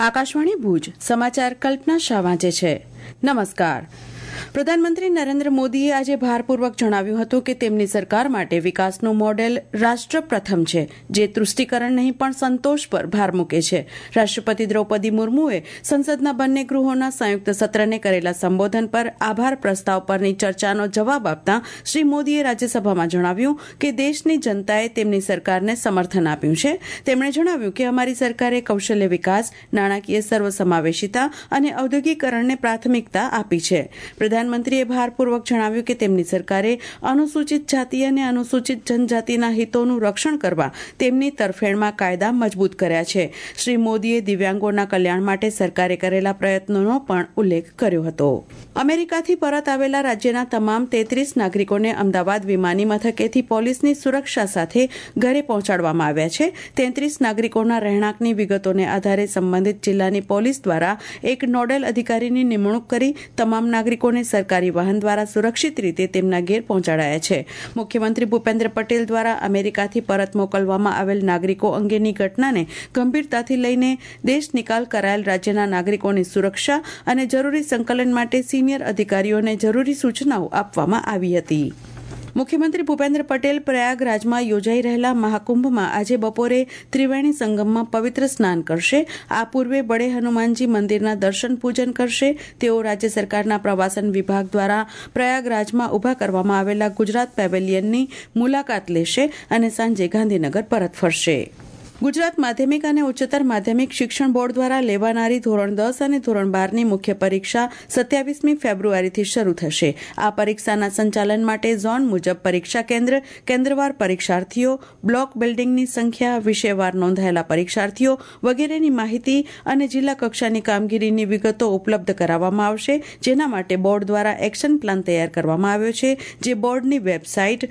આકાશવાણી ભુજ સમાચાર કલ્પના શાહ વાંચે છે. નમસ્કાર. પ્રધાનમંત્રી નરેન્દ્ર મોદીએ આજે ભારપૂર્વક જણાવ્યું હતું કે તેમની સરકાર માટે વિકાસનું મોડેલ રાષ્ટ્ર પ્રથમ છે, જે તૃષ્ટિકરણ નહીં પણ સંતોષ પર ભાર મૂકે છે. રાષ્ટ્રપતિ દ્રૌપદી મુર્મુએ સંસદના બંને ગૃહોના સંયુક્ત સત્રને કરેલા સંબોધન પર આભાર પ્રસ્તાવ પરની ચર્ચાનો જવાબ આપતા શ્રી મોદીએ રાજ્યસભામાં જણાવ્યું કે દેશની જનતાએ તેમની સરકારને સમર્થન આપ્યું છે. તેમણે જણાવ્યું કે અમારી સરકારે કૌશલ્ય વિકાસ, નાણાકીય સર્વસમાવેશિતા અને ઔદ્યોગિકરણને પ્રાથમિકતા આપી છે. પ્રધાનમંત્રીએ ભારપૂર્વક જણાવ્યું કે તેમની સરકારે અનુસૂચિત જાતિ અને અનુસૂચિત જનજાતિના હિતોનું રક્ષણ કરવા તેમની તરફેણમાં કાયદા મજબૂત કર્યા છે. શ્રી મોદીએ દિવ્યાંગોના કલ્યાણ માટે સરકારે કરેલા પ્રયત્નોનો પણ ઉલ્લેખ કર્યો હતો. અમેરિકાથી પરત આવેલા રાજ્યના તમામ 33 નાગરિકોને અમદાવાદ વિમાની મથકેથી પોલીસની સુરક્ષા સાથે ઘરે પહોંચાડવામાં આવ્યા છે. 33 નાગરિકોના રહેણાંકની વિગતોને આધારે સંબંધિત જિલ્લાની પોલીસ દ્વારા એક નોડલ અધિકારીની નિમણૂક કરી તમામ નાગરિકોને સરકારી વાહન દ્વારા સુરક્ષિત રીતે તેમના ઘેર પહોંચાડાયા છે. મુખ્યમંત્રી ભૂપેન્દ્ર પટેલ દ્વારા અમેરિકાથી પરત મોકલવામાં આવેલ નાગરિકો અંગેની ઘટનાને ગંભીરતાથી લઈને દેશ નિકાલ કરાયેલ રાજ્યના નાગરિકોની સુરક્ષા અને જરૂરી સંકલન માટે સિનિયર અધિકારીઓને જરૂરી સૂચનાઓ આપવામાં આવી હતી. મુખ્યમંત્રી ભૂપેન્દ્ર પટેલ પ્રયાગરાજમાં યોજાઈ રહેલા મહાકુંભમાં આજે બપોરે ત્રિવેણી સંગમમાં પવિત્ર સ્નાન કરશે. આ પૂર્વે બડે હનુમાનજી મંદિરના દર્શન પૂજન કરશે. તેઓ રાજ્ય સરકારના પ્રવાસન વિભાગ દ્વારા પ્રયાગરાજમાં ઉભા કરવામાં આવેલા ગુજરાત પેવેલિયનની મુલાકાત લેશે અને સાંજે ગાંધીનગર પરત ફરશે. ગુજરાત માધ્યમિક અને ઉચ્ચતર માધ્યમિક શિક્ષણ બોર્ડ દ્વારા લેવાનારી ધોરણ 10 અને ધોરણ 12ની મુખ્ય પરીક્ષા 27મી ફેબ્રુઆરીથી શરૂ થશે. આ પરીક્ષાના સંચાલન માટે ઝોન મુજબ પરીક્ષા કેન્દ્ર, કેન્દ્રવાર પરીક્ષાર્થીઓ, બ્લોક બિલ્ડિંગની સંખ્યા, વિષયવાર નોંધાયેલા પરીક્ષાર્થીઓ વગેરેની માહિતી અને જિલ્લા કક્ષાની કામગીરીની વિગતો ઉપલબ્ધ કરાવવામાં આવશે, જેના માટે બોર્ડ દ્વારા એક્શન પ્લાન તૈયાર કરવામાં આવ્યો છે, જે બોર્ડની વેબસાઇટ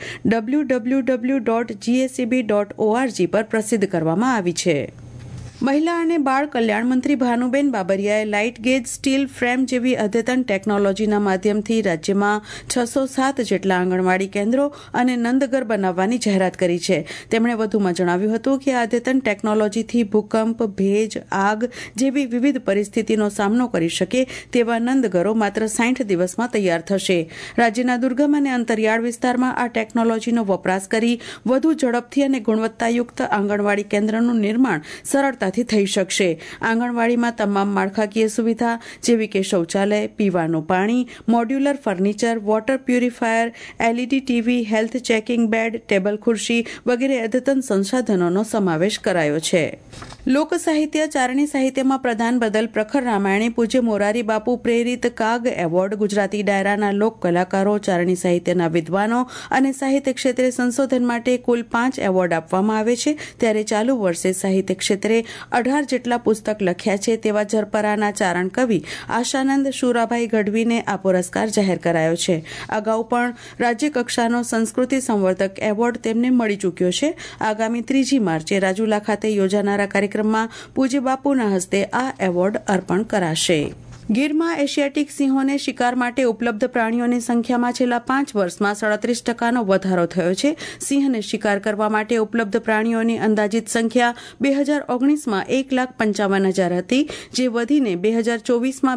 www.gaseb.org પર પ્રસિદ્ધ કરવામાં આવી છે. મહિલા અને બાળ કલ્યાણ મંત્રી ભાનુબેન બાબરિયાએ લાઇટ ગેજ સ્ટીલ ફ્રેમ જેવી અદ્યતન ટેકનોલોજીના માધ્યમથી રાજ્યમાં 607 જેટલા આંગણવાડી કેન્દ્રો અને નંદઘર બનાવવાની જાહેરાત કરી છે. તેમણે વધુમાં જણાવ્યું હતું કે આ અદ્યતન ટેકનોલોજીથી ભૂકંપ, ભેજ, આગ જેવી વિવિધ પરિસ્થિતિનો સામનો કરી શકે તેવા નંદઘરો માત્ર 60 દિવસમાં તૈયાર થશે. રાજ્યના દુર્ગમ અને અંતરિયાળ વિસ્તારમાં આ ટેકનોલોજીનો વપરાશ કરી વધુ ઝડપથી અને ગુણવત્તાયુક્ત આંગણવાડી કેન્દ્રનું નિર્માણ સરળતા થઈ શકશે. આંગણવાડીમાં તમામ માળખાકીય સુવિધા જેવી કે શૌચાલય, પીવાનું પાણી, modular furniture, water purifier, LED TV, health checking bed, table ખુરશી વગેરે અદ્યતન સંસાધનોનો સમાવેશ કરાયો છે. લોક સાહિત્ય ચારણી સાહિત્યમાં પ્રદાન બદલ પ્રખર રામાયણી પૂજ્ય મોરારી બાપુ પ્રેરિત કાગ એવોર્ડ ગુજરાતી ડાયરાના લોક કલાકારો, ચારણી સાહિત્યના વિદ્વાનો અને સાહિત્ય ક્ષેત્રે સંશોધન માટે કુલ 5 એવોર્ડ આપવામાં આવે છે. ત્યારે ચાલુ વર્ષે સાહિત્ય ક્ષેત્રે 18 જેટલા પુસ્તક લખ્યા છે તેવા જરપરાના ચારણ કવિ આશાનંદ શુરાભાઈ ગઢવીને આ પુરસ્કાર જાહેર કરાયો છે. અગાઉ પણ રાજ્ય કક્ષાનો સંસ્કૃતિ સંવર્ધક એવોર્ડ તેમને મળી ચૂક્યો છે. આગામી 3 માર્ચે રાજુલા ખાતે યોજાનારા કાર્યક્રમમાં પૂજ્ય બાપુના હસ્તે આ એવોર્ડ અર્પણ કરાશે. ગીરમાં એશિયાટિક સિંહોને શિકાર માટે ઉપલબ્ધ પ્રાણીઓની સંખ્યામાં છેલ્લા 5 વર્ષમાં 37% વધારો થયો છે. સિંહને શિકાર કરવા માટે ઉપલબ્ધ પ્રાણીઓની અંદાજિત સંખ્યા 2019માં 1,55,000 હતી, જે વધીને 2024માં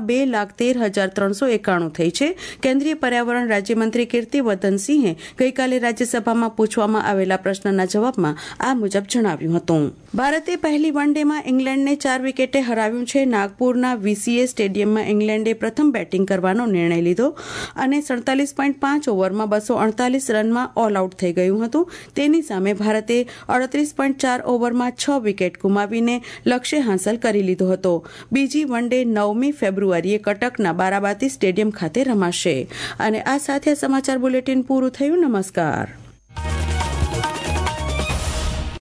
2,13,391 થઈ છે. કેન્દ્રીય પર્યાવરણ રાજ્યમંત્રી કીર્તિવર્ધનસિંહે ગઈકાલે રાજ્યસભામાં પૂછવામાં આવેલા પ્રશ્નના જવાબમાં આ મુજબ જણાવ્યું હતું. ભારતે પહેલી વન ડેમાં ઇંગ્લેન્ડને 4 વિકેટે હરાવ્યું છે. નાગપુરના VCA સ્ટેડિયમમાં ઇંગ્લેન્ડે પ્રથમ બેટિંગ કરવાનો નિર્ણય લીધો અને 47.5 ઓવરમાં 248 રનમાં ઓલ આઉટ થઈ ગયું હતું. તેની સામે ભારતે 38.4 ઓવરમાં 6 વિકેટ ગુમાવીને લક્ષ્ય હાંસલ કરી લીધો હતો. બીજી વન ડે 9મી ફેબ્રુઆરીએ કટકના બારાબાતી સ્ટેડિયમ ખાતે રમાશે. અને આ સાથે સમાચાર બુલેટિન પૂરું થયું. નમસ્કાર.